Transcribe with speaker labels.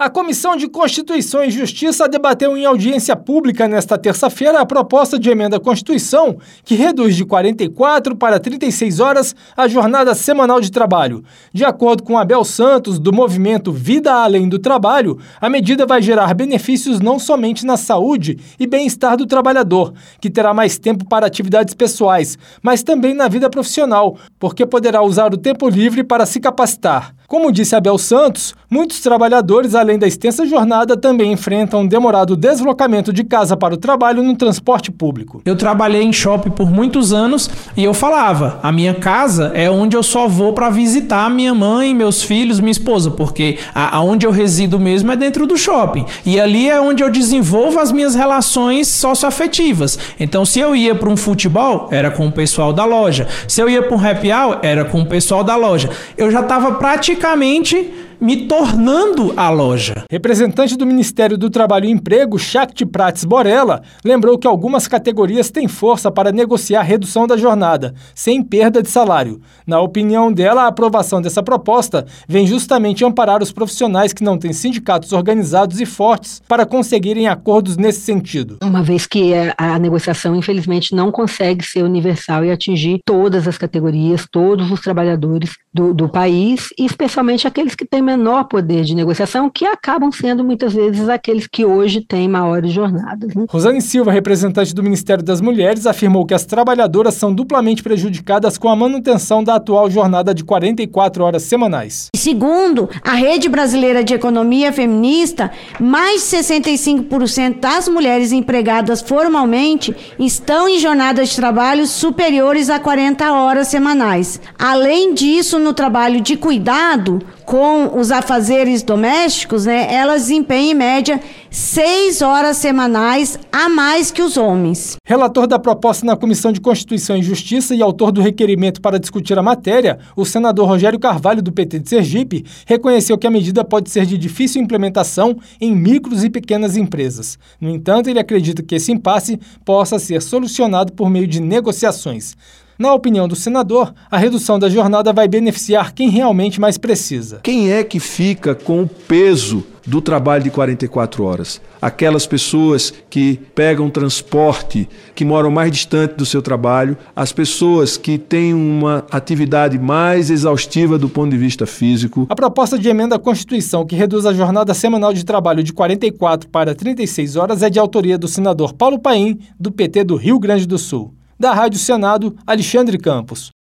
Speaker 1: A Comissão de Constituição e Justiça debateu em audiência pública nesta terça-feira a proposta de emenda à Constituição que reduz de 44 para 36 horas a jornada semanal de trabalho. De acordo com Abel Santos, do movimento Vida Além do Trabalho, a medida vai gerar benefícios não somente na saúde e bem-estar do trabalhador, que terá mais tempo para atividades pessoais, mas também na vida profissional, porque poderá usar o tempo livre para se capacitar. Como disse Abel Santos, muitos trabalhadores, além da extensa jornada, também enfrentam um demorado deslocamento de casa para o trabalho no transporte público.
Speaker 2: Eu trabalhei em shopping por muitos anos e eu falava, a minha casa é onde eu só vou para visitar minha mãe, meus filhos, minha esposa, porque aonde eu resido mesmo é dentro do shopping. E ali é onde eu desenvolvo as minhas relações socioafetivas. Então, se eu ia para um futebol, era com o pessoal da loja. Se eu ia para um happy hour, era com o pessoal da loja. Eu já estava praticamente me tornando a loja.
Speaker 1: Representante do Ministério do Trabalho e Emprego, Shakti Prates Borella, lembrou que algumas categorias têm força para negociar a redução da jornada, sem perda de salário. Na opinião dela, a aprovação dessa proposta vem justamente amparar os profissionais que não têm sindicatos organizados e fortes para conseguirem acordos nesse sentido.
Speaker 3: Uma vez que a negociação, infelizmente, não consegue ser universal e atingir todas as categorias, todos os trabalhadores do país, e especialmente aqueles que têm menor poder de negociação, que acabam sendo muitas vezes aqueles que hoje têm maiores jornadas, né?
Speaker 1: Rosane Silva, representante do Ministério das Mulheres, afirmou que as trabalhadoras são duplamente prejudicadas com a manutenção da atual jornada de 44 horas semanais.
Speaker 4: Segundo a Rede Brasileira de Economia Feminista, mais de 65% das mulheres empregadas formalmente estão em jornadas de trabalho superiores a 40 horas semanais. Além disso, no trabalho de cuidado com os afazeres domésticos, elas desempenham em média 6 horas semanais a mais que os homens.
Speaker 1: Relator da proposta na Comissão de Constituição e Justiça e autor do requerimento para discutir a matéria, o senador Rogério Carvalho, do PT de Sergipe, reconheceu que a medida pode ser de difícil implementação em micros e pequenas empresas. No entanto, ele acredita que esse impasse possa ser solucionado por meio de negociações. Na opinião do senador, a redução da jornada vai beneficiar quem realmente mais precisa.
Speaker 5: Quem é que fica com o peso do trabalho de 44 horas? Aquelas pessoas que pegam transporte, que moram mais distante do seu trabalho, as pessoas que têm uma atividade mais exaustiva do ponto de vista físico.
Speaker 1: A proposta de emenda à Constituição que reduz a jornada semanal de trabalho de 44 para 36 horas é de autoria do senador Paulo Paim, do PT do Rio Grande do Sul. Da Rádio Senado, Alexandre Campos.